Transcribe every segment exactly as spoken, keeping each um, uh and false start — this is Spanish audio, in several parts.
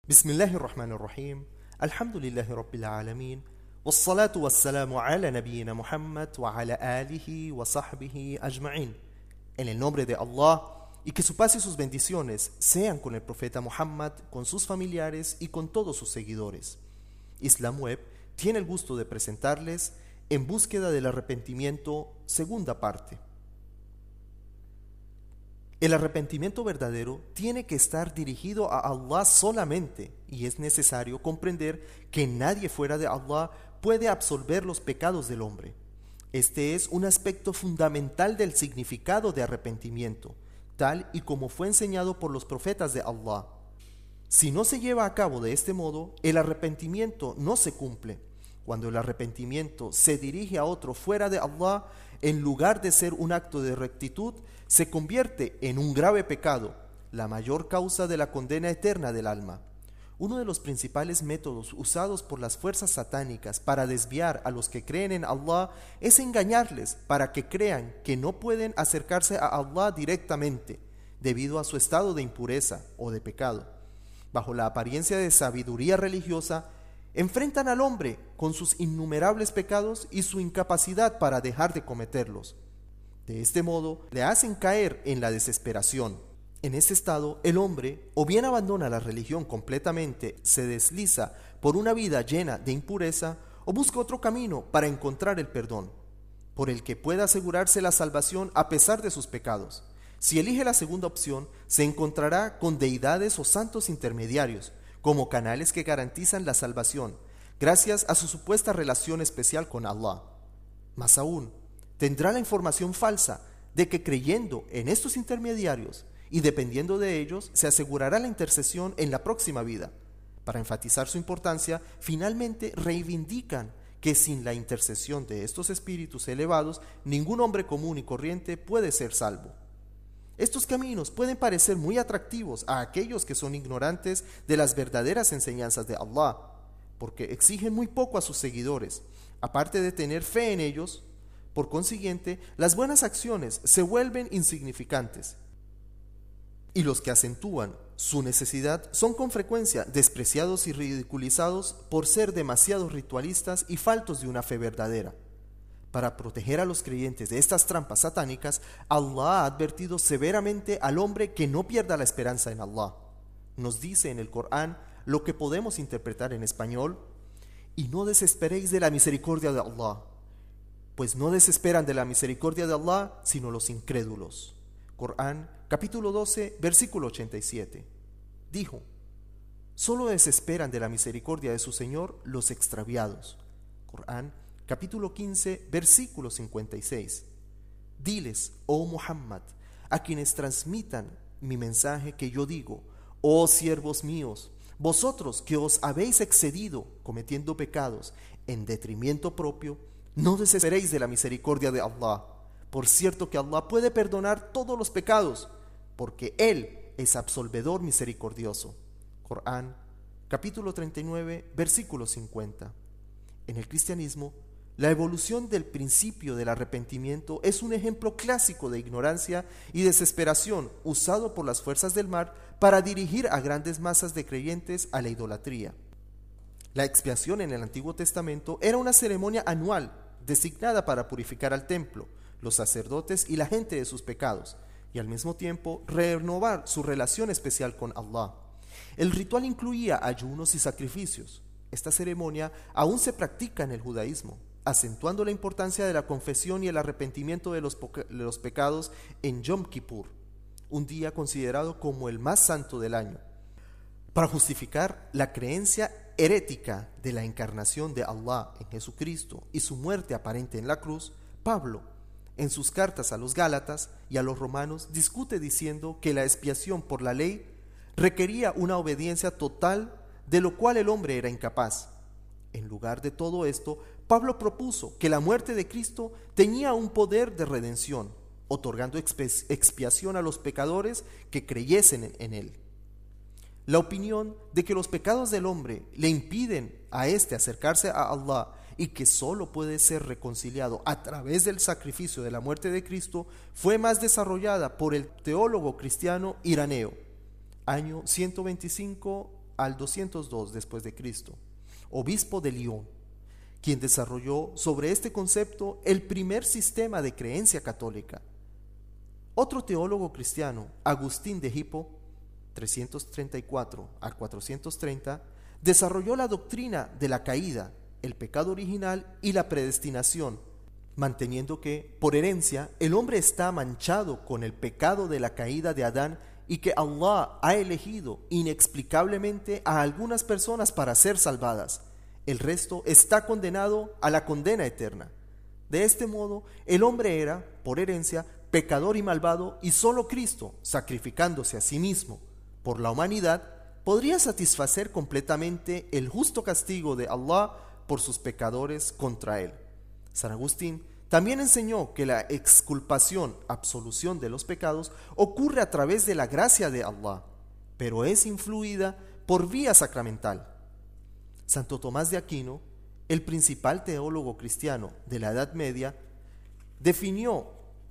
بسم الله الرحمن الرحيم الحمد لله رب العالمين والصلاة والسلام على نبينا Muhammad وعلى آله وصحبه أجمعين. En el nombre de Allah, y que su paz y sus bendiciones sean con el profeta Muhammad, con sus familiares y con todos sus seguidores. Islam Web tiene el gusto de presentarles En búsqueda del arrepentimiento, segunda parte. El arrepentimiento verdadero tiene que estar dirigido a Allah solamente, y es necesario comprender que nadie fuera de Allah puede absolver los pecados del hombre. Este es un aspecto fundamental del significado de arrepentimiento, tal y como fue enseñado por los profetas de Allah. Si no se lleva a cabo de este modo, el arrepentimiento no se cumple. Cuando el arrepentimiento se dirige a otro fuera de Allah, en lugar de ser un acto de rectitud, se convierte en un grave pecado, la mayor causa de la condena eterna del alma. Uno de los principales métodos usados por las fuerzas satánicas para desviar a los que creen en Allah es engañarles para que crean que no pueden acercarse a Allah directamente, debido a su estado de impureza o de pecado. Bajo la apariencia de sabiduría religiosa, enfrentan al hombre con sus innumerables pecados y su incapacidad para dejar de cometerlos. De este modo, le hacen caer en la desesperación. En este estado, el hombre o bien abandona la religión completamente, se desliza por una vida llena de impureza, o busca otro camino para encontrar el perdón, por el que pueda asegurarse la salvación a pesar de sus pecados. Si elige la segunda opción, se encontrará con deidades o santos intermediarios, como canales que garantizan la salvación, gracias a su supuesta relación especial con Allah. Más aún, tendrá la información falsa de que creyendo en estos intermediarios y dependiendo de ellos, se asegurará la intercesión en la próxima vida. Para enfatizar su importancia, finalmente reivindican que sin la intercesión de estos espíritus elevados, ningún hombre común y corriente puede ser salvo. Estos caminos pueden parecer muy atractivos a aquellos que son ignorantes de las verdaderas enseñanzas de Allah, porque exigen muy poco a sus seguidores, aparte de tener fe en ellos. Por consiguiente, las buenas acciones se vuelven insignificantes, y los que acentúan su necesidad son con frecuencia despreciados y ridiculizados por ser demasiado ritualistas y faltos de una fe verdadera. Para proteger a los creyentes de estas trampas satánicas, Allah ha advertido severamente al hombre que no pierda la esperanza en Allah. Nos dice en el Corán lo que podemos interpretar en español: y no desesperéis de la misericordia de Allah, pues no desesperan de la misericordia de Allah sino los incrédulos. Corán, capítulo doce, versículo ochenta y siete. Dijo: solo desesperan de la misericordia de su Señor los extraviados. Corán, capítulo quince, versículo cincuenta y seis. Diles, oh Muhammad, a quienes transmitan mi mensaje, que yo digo: oh siervos míos, vosotros que os habéis excedido cometiendo pecados en detrimento propio, no desesperéis de la misericordia de Allah. Por cierto que Allah puede perdonar todos los pecados, porque Él es absolvedor misericordioso. Corán, capítulo treinta y nueve, versículo cincuenta. En el cristianismo, la evolución del principio del arrepentimiento es un ejemplo clásico de ignorancia y desesperación usado por las fuerzas del mal para dirigir a grandes masas de creyentes a la idolatría. La expiación en el Antiguo Testamento era una ceremonia anual designada para purificar al templo, los sacerdotes y la gente de sus pecados, y al mismo tiempo renovar su relación especial con Allah. El ritual incluía ayunos y sacrificios. Esta ceremonia aún se practica en el judaísmo, acentuando la importancia de la confesión y el arrepentimiento de los, de los pecados en Yom Kippur, un día considerado como el más santo del año. Para justificar la creencia herética de la encarnación de Allah en Jesucristo y su muerte aparente en la cruz, Pablo, en sus cartas a los Gálatas y a los romanos, discute diciendo que la expiación por la ley requería una obediencia total, de lo cual el hombre era incapaz. En lugar de todo esto, Pablo propuso que la muerte de Cristo tenía un poder de redención, otorgando expiación a los pecadores que creyesen en él. La opinión de que los pecados del hombre le impiden a éste acercarse a Allah y que solo puede ser reconciliado a través del sacrificio de la muerte de Cristo fue más desarrollada por el teólogo cristiano Ireneo, año ciento veinticinco al doscientos dos después de Cristo, obispo de Lyon, quien desarrolló sobre este concepto el primer sistema de creencia católica. Otro teólogo cristiano, Agustín de Hippo, trescientos treinta y cuatro a cuatrocientos treinta, desarrolló la doctrina de la caída, el pecado original y la predestinación, manteniendo que, por herencia, el hombre está manchado con el pecado de la caída de Adán y que Allah ha elegido inexplicablemente a algunas personas para ser salvadas. El resto está condenado a la condena eterna. De este modo, el hombre era, por herencia, pecador y malvado, y solo Cristo, sacrificándose a sí mismo por la humanidad, podría satisfacer completamente el justo castigo de Allah por sus pecadores contra él. San Agustín también enseñó que la exculpación, absolución de los pecados, ocurre a través de la gracia de Allah, pero es influida por vía sacramental. Santo Tomás de Aquino, el principal teólogo cristiano de la Edad Media, definió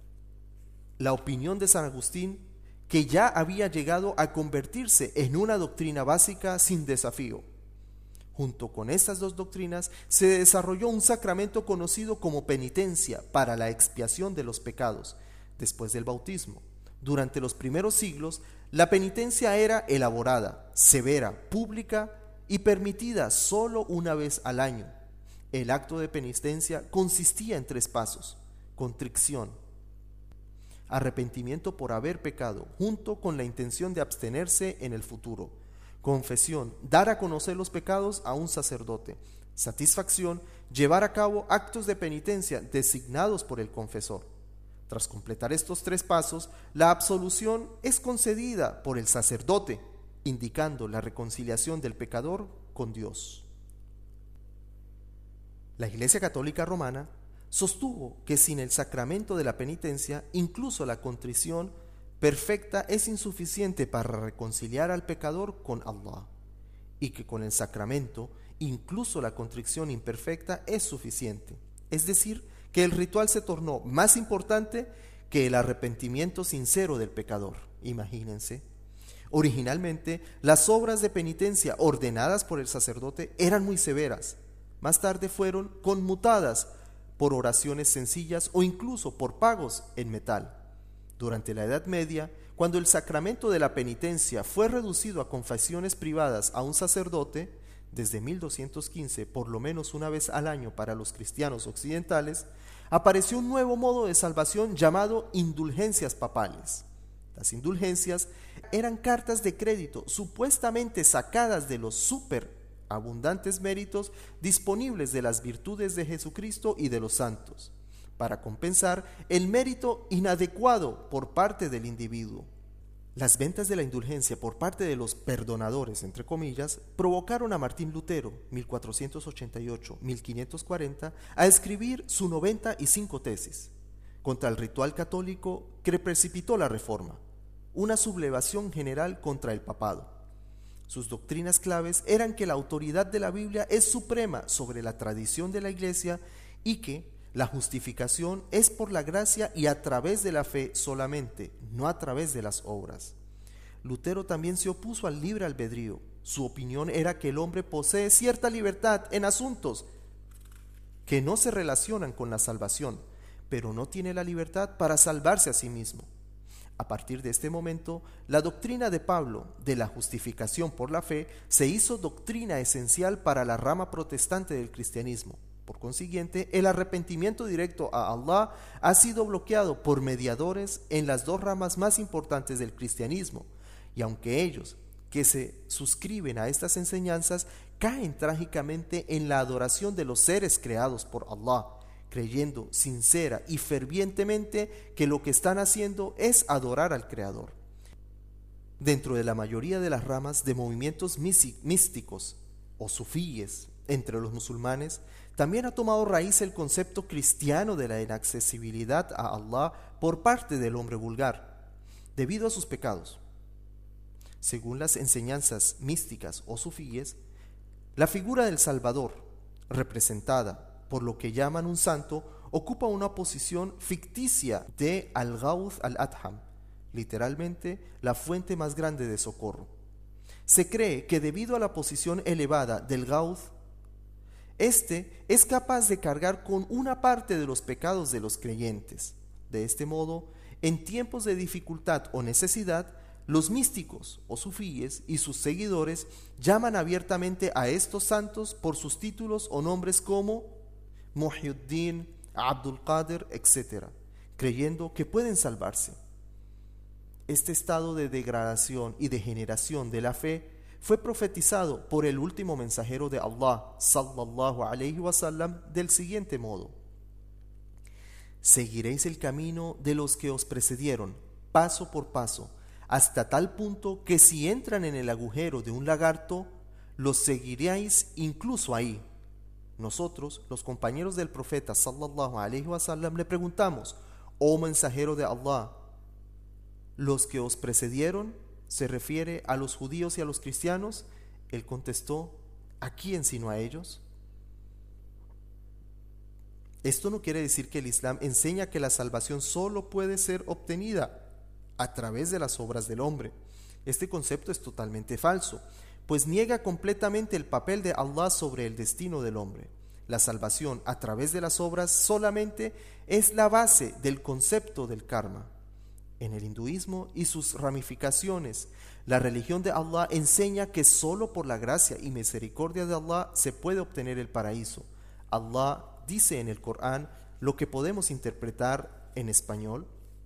la opinión de San Agustín, que ya había llegado a convertirse en una doctrina básica sin desafío. Junto con estas dos doctrinas se desarrolló un sacramento conocido como penitencia para la expiación de los pecados, después del bautismo. Durante los primeros siglos, la penitencia era elaborada, severa, pública y permitida solo una vez al año. El acto de penitencia consistía en tres pasos: contrición, arrepentimiento por haber pecado, junto con la intención de abstenerse en el futuro; confesión, dar a conocer los pecados a un sacerdote; satisfacción, llevar a cabo actos de penitencia designados por el confesor. Tras completar estos tres pasos, la absolución es concedida por el sacerdote, indicando la reconciliación del pecador con Dios. La Iglesia Católica Romana sostuvo que sin el sacramento de la penitencia, incluso la contrición perfecta es insuficiente para reconciliar al pecador con Allah, y que con el sacramento, incluso la contrición imperfecta es suficiente. Es decir, que el ritual se tornó más importante que el arrepentimiento sincero del pecador. Imagínense. Originalmente, las obras de penitencia ordenadas por el sacerdote eran muy severas. Más tarde fueron conmutadas por oraciones sencillas o incluso por pagos en metal. Durante la Edad Media, cuando el sacramento de la penitencia fue reducido a confesiones privadas a un sacerdote, desde mil doscientos quince, por lo menos una vez al año para los cristianos occidentales, apareció un nuevo modo de salvación llamado indulgencias papales. Las indulgencias eran cartas de crédito supuestamente sacadas de los súper abundantes méritos disponibles de las virtudes de Jesucristo y de los santos, para compensar el mérito inadecuado por parte del individuo. Las ventas de la indulgencia por parte de los perdonadores, entre comillas, provocaron a Martín Lutero, mil cuatrocientos ochenta y ocho a mil quinientos cuarenta, a escribir sus noventa y cinco tesis contra el ritual católico que precipitó la Reforma, una sublevación general contra el papado. Sus doctrinas claves eran que la autoridad de la Biblia es suprema sobre la tradición de la Iglesia y que la justificación es por la gracia y a través de la fe solamente, no a través de las obras. Lutero también se opuso al libre albedrío. Su opinión era que el hombre posee cierta libertad en asuntos que no se relacionan con la salvación, pero no tiene la libertad para salvarse a sí mismo. A partir de este momento, la doctrina de Pablo de la justificación por la fe se hizo doctrina esencial para la rama protestante del cristianismo. Por consiguiente, el arrepentimiento directo a Allah ha sido bloqueado por mediadores en las dos ramas más importantes del cristianismo, y aunque ellos, que se suscriben a estas enseñanzas, caen trágicamente en la adoración de los seres creados por Allah, creyendo sincera y fervientemente que lo que están haciendo es adorar al Creador. Dentro de la mayoría de las ramas de movimientos místicos o sufíes entre los musulmanes, también ha tomado raíz el concepto cristiano de la inaccesibilidad a Allah por parte del hombre vulgar, debido a sus pecados. Según las enseñanzas místicas o sufíes, la figura del Salvador, representada por lo que llaman un santo, ocupa una posición ficticia de Al-Ghawth al-Adham, literalmente la fuente más grande de socorro. Se cree que debido a la posición elevada del Gauth, este es capaz de cargar con una parte de los pecados de los creyentes. De este modo, en tiempos de dificultad o necesidad, los místicos o sufíes y sus seguidores llaman abiertamente a estos santos por sus títulos o nombres como Muhyiddin, Abdul Qadir, etcétera, creyendo que pueden salvarse. Este estado de degradación y degeneración de la fe fue profetizado por el último mensajero de Allah, sallallahu alayhi wa sallam, del siguiente modo: seguiréis el camino de los que os precedieron, paso por paso, hasta tal punto que si entran en el agujero de un lagarto, los seguiréis incluso ahí. Nosotros, los compañeros del profeta sallallahu alayhi wa sallam, le preguntamos: oh mensajero de Allah, ¿los que os precedieron se refiere a los judíos y a los cristianos? Él contestó: ¿a quién sino a ellos? Esto no quiere decir que el Islam enseña que la salvación solo puede ser obtenida a través de las obras del hombre. Este concepto es totalmente falso, pues niega completamente el papel de Allah sobre el destino del hombre. La salvación a través de las obras solamente es la base del concepto del karma. En el hinduismo y sus ramificaciones, la religión de Allah enseña que solo por la gracia y misericordia de Allah se puede obtener el paraíso. Allah dice en el Corán lo que podemos interpretar en español: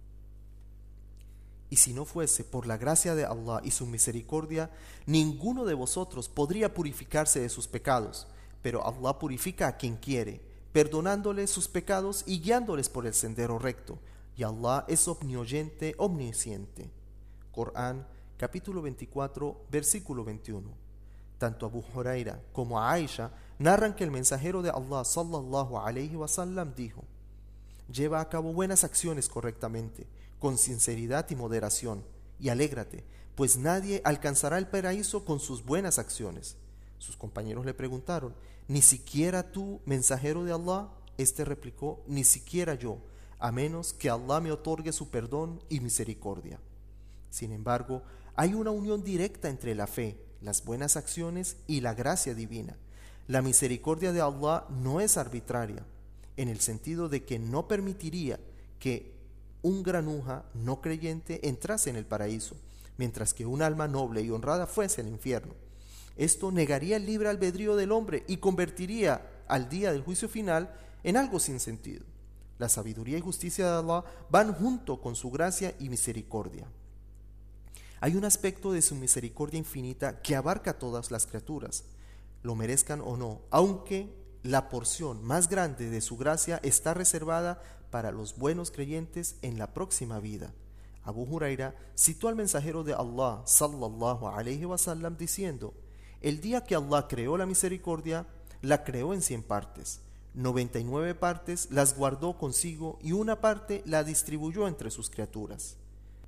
y si no fuese por la gracia de Allah y su misericordia, ninguno de vosotros podría purificarse de sus pecados, pero Allah purifica a quien quiere, perdonándoles sus pecados y guiándoles por el sendero recto, y Allah es omnioyente, omnisciente. Corán, capítulo veinticuatro, versículo veintiuno. Tanto Abu Huraira como Aisha narran que el mensajero de Allah sallallahu alayhi wa sallam dijo: lleva a cabo buenas acciones correctamente, con sinceridad y moderación, y alégrate, pues nadie alcanzará el paraíso con sus buenas acciones. Sus compañeros le preguntaron: ¿ni siquiera tú, mensajero de Allah? Este replicó: ni siquiera yo, a menos que Allah me otorgue su perdón y misericordia. Sin embargo, hay una unión directa entre la fe, las buenas acciones y la gracia divina. La misericordia de Allah no es arbitraria, en el sentido de que no permitiría que un granuja no creyente entrase en el paraíso, mientras que un alma noble y honrada fuese al infierno. Esto negaría el libre albedrío del hombre y convertiría al día del juicio final en algo sin sentido. La sabiduría y justicia de Allah van junto con su gracia y misericordia. Hay un aspecto de su misericordia infinita que abarca a todas las criaturas, lo merezcan o no, aunque la porción más grande de su gracia está reservada para los buenos creyentes en la próxima vida. Abu Huraira citó al mensajero de Allah sallallahu alayhi wa sallam diciendo: el día que Allah creó la misericordia, la creó en cien partes. noventa y nueve partes las guardó consigo y una parte la distribuyó entre sus criaturas.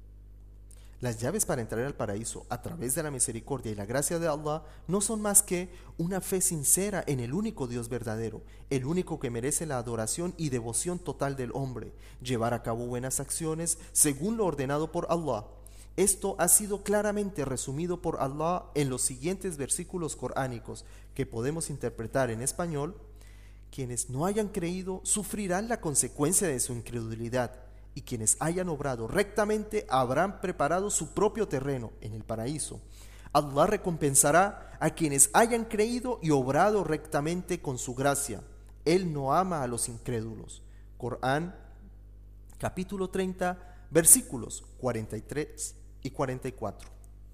Las llaves para entrar al paraíso a través de la misericordia y la gracia de Allah no son más que una fe sincera en el único Dios verdadero, el único que merece la adoración y devoción total del hombre, llevar a cabo buenas acciones según lo ordenado por Allah. Esto ha sido claramente resumido por Allah en los siguientes versículos coránicos que podemos interpretar en español: quienes no hayan creído sufrirán la consecuencia de su incredulidad, y quienes hayan obrado rectamente habrán preparado su propio terreno en el paraíso. Allah recompensará a quienes hayan creído y obrado rectamente con su gracia. Él no ama a los incrédulos. Corán, capítulo treinta, versículos cuarenta y tres y cuarenta y cuatro.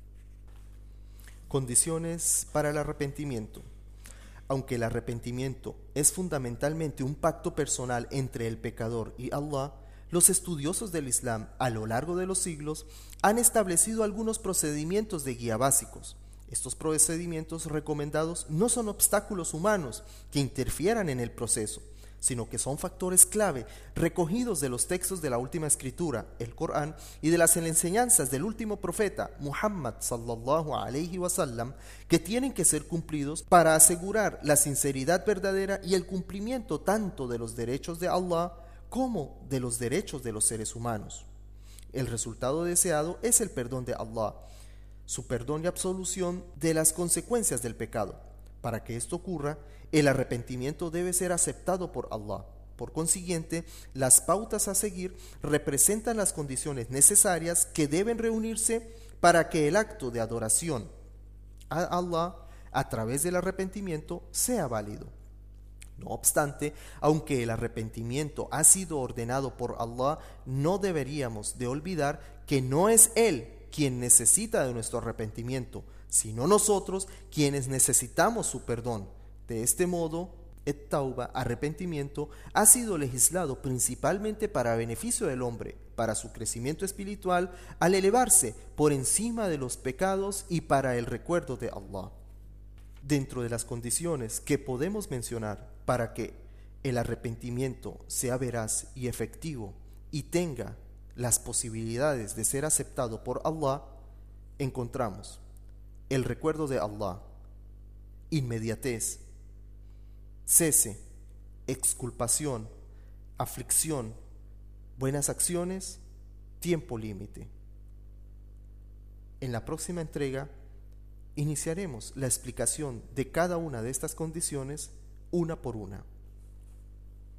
Condiciones para el arrepentimiento. Aunque el arrepentimiento es fundamentalmente un pacto personal entre el pecador y Allah, los estudiosos del Islam a lo largo de los siglos han establecido algunos procedimientos de guía básicos. Estos procedimientos recomendados no son obstáculos humanos que interfieran en el proceso, sino que son factores clave recogidos de los textos de la última escritura, el Corán, y de las enseñanzas del último profeta, Muhammad sallallahu alayhi wa sallam, que tienen que ser cumplidos para asegurar la sinceridad verdadera y el cumplimiento tanto de los derechos de Allah como de los derechos de los seres humanos. El resultado deseado es el perdón de Allah. su perdón y absolución de las consecuencias del pecado. Para que esto ocurra, el arrepentimiento debe ser aceptado por Allah. Por consiguiente, las pautas a seguir representan las condiciones necesarias que deben reunirse para que el acto de adoración a Allah a través del arrepentimiento sea válido. No obstante, aunque el arrepentimiento ha sido ordenado por Allah, no deberíamos de olvidar que no es Él quien necesita de nuestro arrepentimiento, sino nosotros quienes necesitamos su perdón. De este modo, At-Tauba, arrepentimiento, ha sido legislado principalmente para beneficio del hombre, para su crecimiento espiritual al elevarse por encima de los pecados y para el recuerdo de Allah. Dentro de las condiciones que podemos mencionar para que el arrepentimiento sea veraz y efectivo y tenga las posibilidades de ser aceptado por Allah, encontramos el recuerdo de Allah, inmediatez, cese, exculpación, aflicción, buenas acciones, tiempo límite. En la próxima entrega iniciaremos la explicación de cada una de estas condiciones una por una.